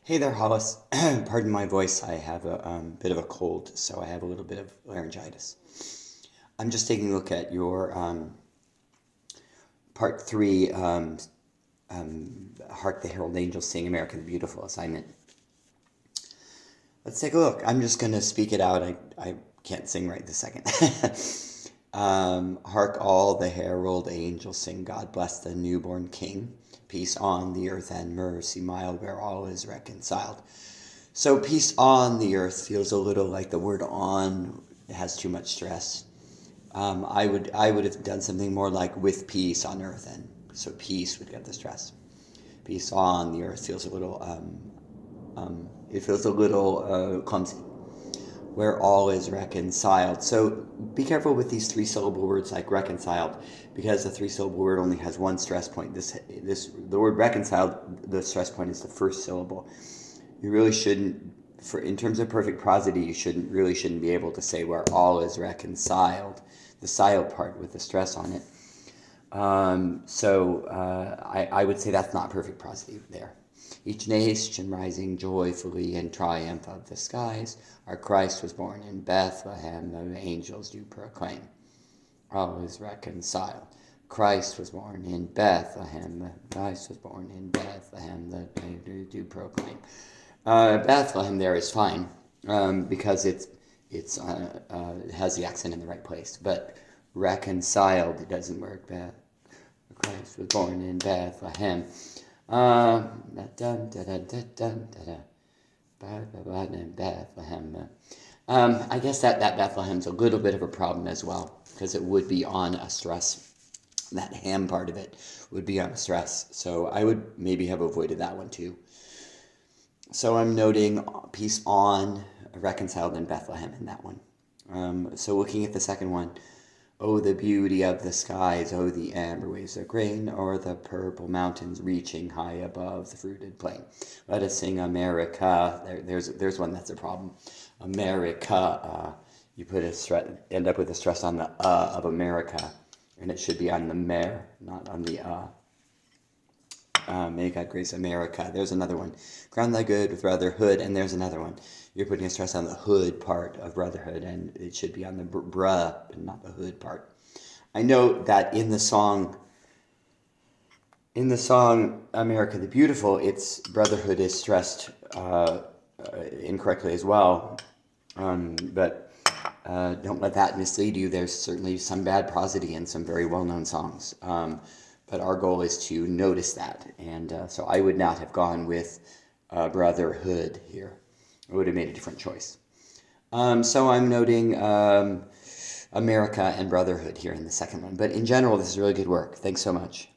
Hey there, Hollis. Pardon my voice. I have a bit of a cold, so I have a little bit of laryngitis. I'm just taking a look at your part three, Hark the Herald Angels Sing America the Beautiful assignment. Let's take a look. I'm just going to speak it out. I can't sing right this second. Hark all the herald angels sing, God bless the newborn King. Peace on the earth and mercy mild where all is reconciled. So peace on the earth feels a little like the word on has too much stress. I would have done something more like with peace on earth, and so peace would get the stress. Peace on the earth feels a little clumsy. Where all is reconciled. So be careful with these three-syllable words like reconciled, because the three-syllable word only has one stress point. The word reconciled, the stress point is the first syllable. You really shouldn't, in terms of perfect prosody, you shouldn't be able to say where all is reconciled, the silent part with the stress on it. I would say that's not perfect prosody there. Each nation rising joyfully in triumph of the skies, our Christ was born in Bethlehem, the angels do proclaim. All is reconciled. Christ was born in Bethlehem, Christ was born in Bethlehem, the angels do proclaim. Bethlehem there is fine, because it has the accent in the right place, but reconciled, it doesn't work. Christ was born in Bethlehem. Bethlehem. I guess that Bethlehem's a little bit of a problem as well, because it would be on a stress. That ham part of it would be on a stress, so I would maybe have avoided that one too. So I'm noting peace on, reconciled in Bethlehem in that one. So looking at the second one, oh, the beauty of the skies, oh, the amber waves of grain, or the purple mountains reaching high above the fruited plain. Let us sing America. There's one that's a problem. America. You end up with a stress on the of America, and it should be on the mer, not on the May God grace America. There's another one. Crown thy good with brotherhood, and there's another one. You're putting a stress on the hood part of brotherhood, and it should be on the bruh, but not the hood part. I know that in the song America the Beautiful, its brotherhood is stressed incorrectly as well. But don't let that mislead you. There's certainly some bad prosody in some very well-known songs. But our goal is to notice that. And so I would not have gone with brotherhood here. I would have made a different choice. So I'm noting America and brotherhood here in the second one. But in general, this is really good work. Thanks so much.